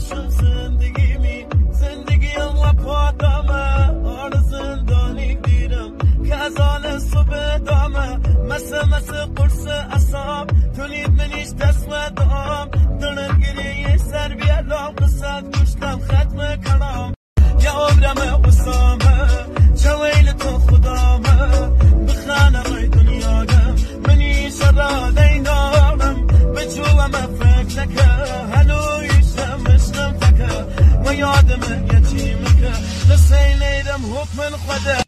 عاشق زندگی و پادامه آن زندانی دیرم که از آن صبح دامه مثل قرص اصاب تولید منیش دست و دام دلم گریه سر بیالام قصد گوشتم ختم کلام یا عمرم قسامه جویل تو خدامه بخانه غی دنیایم منی شراد اینارم بجوام فکر نکه هنویشم مشنم تکه و یادم یتیمه که قصه نیدم حکم خدا